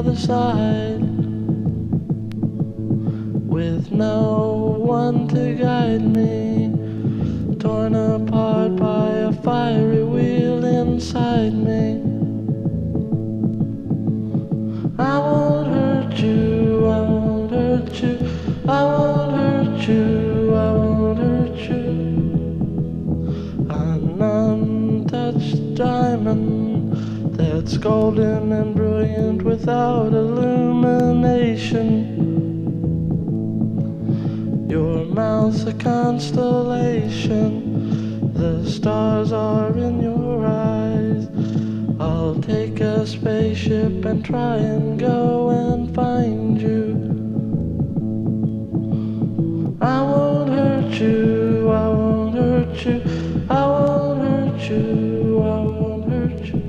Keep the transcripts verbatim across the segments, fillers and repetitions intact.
other side, with no one to guide me, torn apart by a fiery wheel inside me. I won't hurt you, I won't hurt you, I won't hurt you, I won't hurt you. An untouched diamond that's golden and brilliant without illumination. Your mouth's a constellation, the stars are in your eyes. I'll take a spaceship and try and go and find you. I won't hurt you, I won't hurt you, I won't hurt you, I won't hurt you.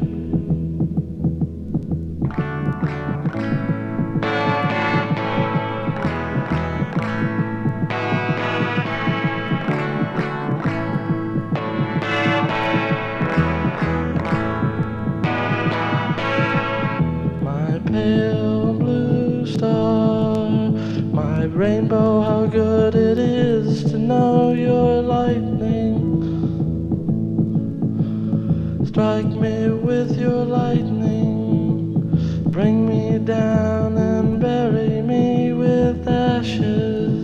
Pale blue star, my rainbow, how good it is to know you're lightning. Strike me with your lightning, bring me down and bury me with ashes.